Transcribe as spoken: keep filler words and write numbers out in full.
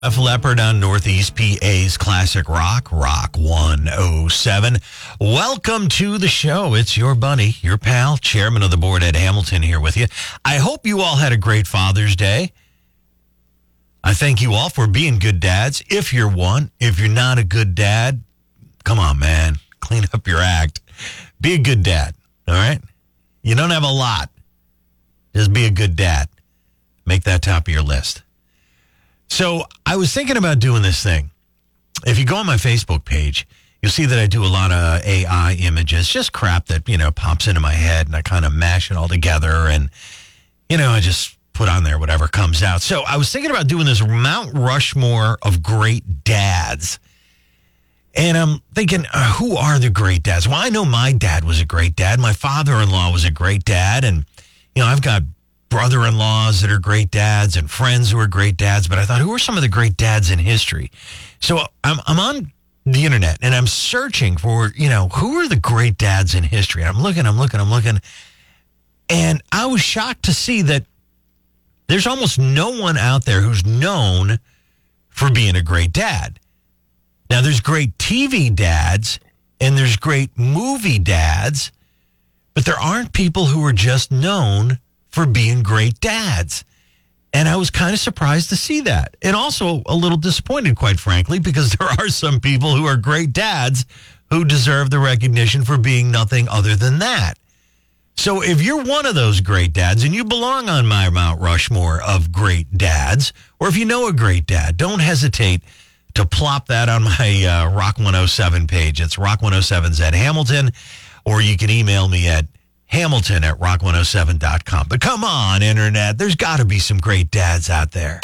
Def Leppard on Northeast P A's Classic Rock, Rock one oh seven. Welcome to the show. It's your buddy, your pal, chairman of the board, Ed Hamilton, here with you. I hope you all had a great Father's Day. I thank you all for being good dads. If you're one, if you're not a good dad, come on, man. Clean up your act. Be a good dad, all right? You don't have a lot. Just be a good dad. Make that top of your list. So I was thinking about doing this thing. If you go on my Facebook page, you'll see that I do a lot of A I images, just crap that, you know, pops into my head, and I kind of mash it all together, and, you know, I just put on there whatever comes out. So I was thinking about doing this Mount Rushmore of great dads. And I'm thinking, uh, who are the great dads? Well, I know my dad was a great dad. My father-in-law was a great dad. And, you know, I've got brother-in-laws that are great dads and friends who are great dads. But I thought, who are some of the great dads in history? So I'm, I'm on the internet and I'm searching for, you know, who are the great dads in history? And I'm looking, I'm looking, I'm looking. And I was shocked to see that there's almost no one out there who's known for being a great dad. Now, there's great T V dads and there's great movie dads, but there aren't people who are just known for being great dads. And I was kind of surprised to see that. And also a little disappointed, quite frankly, because there are some people who are great dads who deserve the recognition for being nothing other than that. So if you're one of those great dads and you belong on my Mount Rushmore of great dads, or if you know a great dad, don't hesitate to plop that on my uh, Rock one oh seven page. It's Rock one oh seven's Ed Hamilton, or you can email me at Hamilton at rock one oh seven dot com. But come on, Internet, there's got to be some great dads out there.